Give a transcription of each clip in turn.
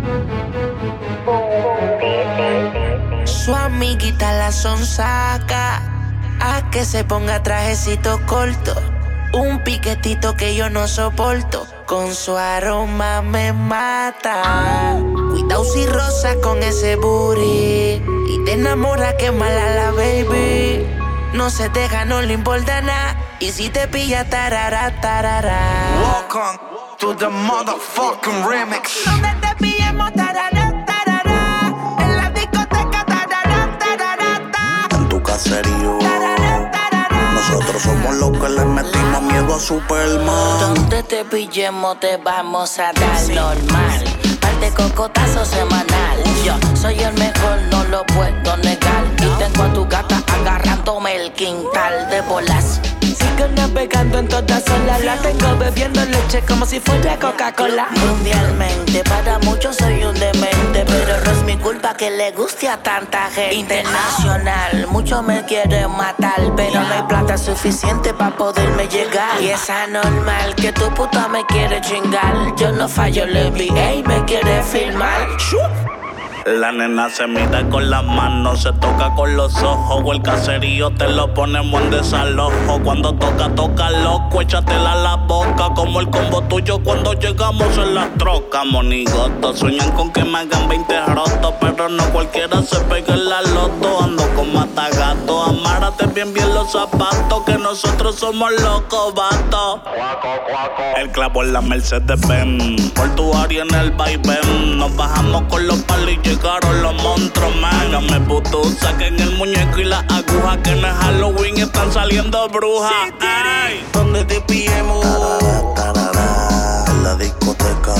Su amiguita la sonsaca a que se ponga trajecito corto, un piquetito que yo no soporto. Con su aroma me mata. Cuidado si rosa con ese booty y te enamora que mala la baby. No se deja, no le importa nada. Y si te pilla, tarara, tarara. Welcome to the motherfucking remix. Donde te pillemos, tarara, tarara. En la discoteca, tarara, tarara. En tu caserío. Tarara, tarara. Nosotros somos los que le metimos miedo a Superman. Donde te pillemos, te vamos a dar normal. Par de cocotazo semanal. Yo soy el mejor, no lo puedo negar. Y tengo a tu gata agarrándome el quintal de bolas. Sigo navegando en todas olas. La tengo bebiendo leche como si fuera Coca-Cola. Mundialmente, para muchos soy un demente, pero no es mi culpa que le guste a tanta gente. Internacional, muchos me quieren matar, pero no hay plata suficiente para poderme llegar. Y es anormal que tu puta me quiere chingar. Yo no fallo, le vi, ey, me quiere filmar. La nena se mira con las manos, se toca con los ojos. O el caserío te lo ponemos en desalojo. Cuando toca loco, échatela a la boca. Como el combo tuyo cuando llegamos en la troca. Monigotos sueñan con que me hagan 20 rotos, pero no cualquiera se pega en la loto. Ando con matagato, amárate bien los zapatos, que nosotros somos locos, vato. El clavo en la Mercedes-Benz, por tu área en el vaivén. Nos bajamos con los palos y llegaron los monstruos, man. Hágame puto, saquen el muñeco y la aguja, que en el Halloween están saliendo brujas. Ay, donde te pillemos, tarara, en la discoteca,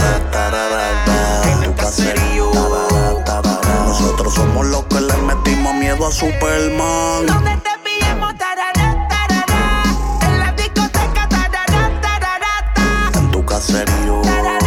tarara, en el caserío, nosotros somos los que le metimos miedo a Superman. Donde te pillemos, tarara, tarara. En la discoteca, tarara, tarara. En tu caserío,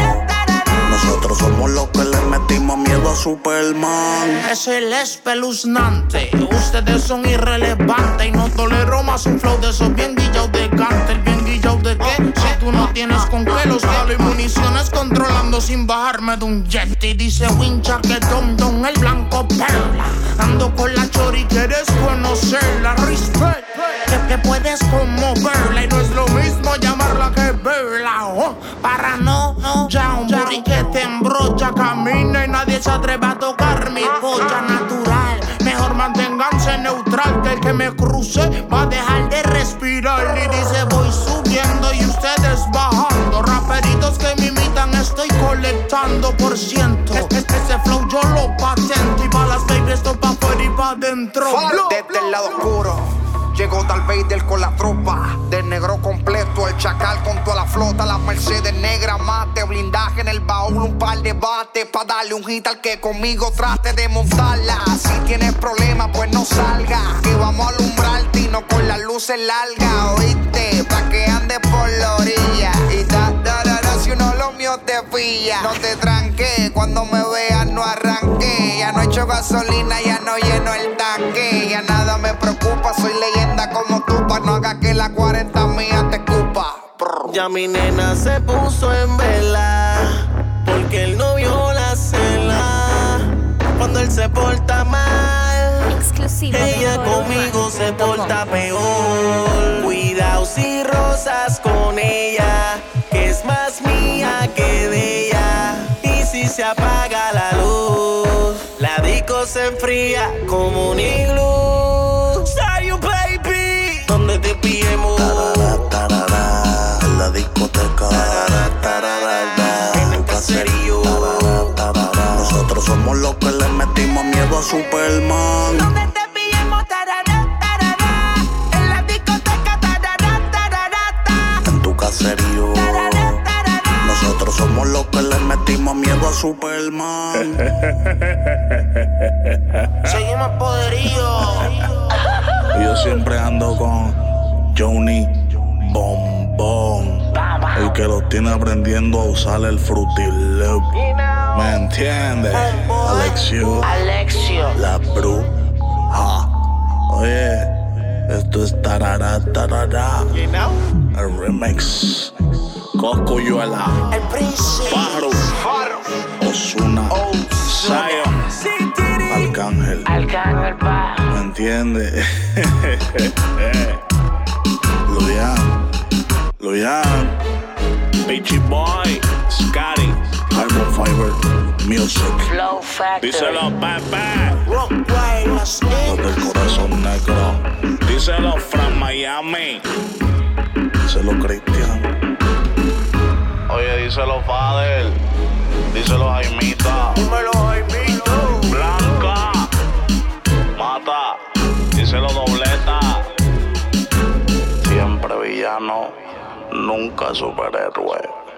nosotros somos los que le metimos miedo a Superman. Es el espeluznante. Ustedes son irrelevantes y no tolero más un flow de esos bien guillados de cante. ¿El bien guillado de qué? Si tú no tienes con qué, los diablos y municiones controlando sin bajarme de un jet. Y dice Wincha que don el blanco perla. Ando con la chori, quieres conocerla. Respect, que puedes conmoverla. Y no es lo mismo llamarla que verla. Oh, para no, ya un booty que te embrocha, camina y nadie se atreve a tocar mi polla natural. Mejor manténganse neutral, que el que me cruce va a dejar de respirar. Y dice voy subiendo y ustedes bajando. Raperitos que me imitan estoy colectando por ciento. Ese flow yo lo patento. Y pa' las babies esto pa' afuera y pa' dentro. Desde el lado oscuro llegó Darth Vader con la tropa. Del negro completo, el chacal con toda la flota. La Mercedes negra mate, blindaje en el baúl, un par de bates pa' darle un hit al que conmigo trate de montarla. Si tienes problemas, pues no salga, que vamos a alumbrarte y no con las luces largas, oíste, pa' que andes por la orilla. Y si uno lo mío te pilla, no te tranque, cuando me veas no arranque. Ya no echo gasolina, ya no lleno el tanque. Ya nada me preocupa, soy leyenda como tú, pa' no haga que la 40 mía te escupa. Ya mi nena se puso en vela, porque él no vio la cela. Cuando él se porta mal, exclusivo, ella conmigo se porta peor. Cuidado si rozas con ella, que es más mía que de ella. Y si se apaga la luz, la disco se enfría como un iglú. Say you baby, donde te pillemos, Tarara, en la discoteca, en el caserío, nosotros somos los que le metimos miedo a Superman. Donde te pillemos, tarara, tarara. En la discoteca, tarara, tarara. En tu caserío, nosotros somos los que le metimos miedo a Superman. Seguimos poderío. Yo siempre ando con Johnny Bombón, el que los tiene aprendiendo a usar el Fruity Loop. ¿Me entiendes? Alexio, la bruja. Oye, esto es tarara, tarara. El remix. Coscuyuela, El príncipe. Faro, Ozuna. entiendes? Luyan, Beachy Boy, Scotty, Carbon Fiber, Music, Flow Factory. díselo Pepe, los del corazón negro, díselo from Miami, díselo Cristian, oye díselo Fadel, díselo Jaimita, Dímelo, Jaimito. Blanca, Mata, díselo Dobleta, siempre villano, nunca superhéroe.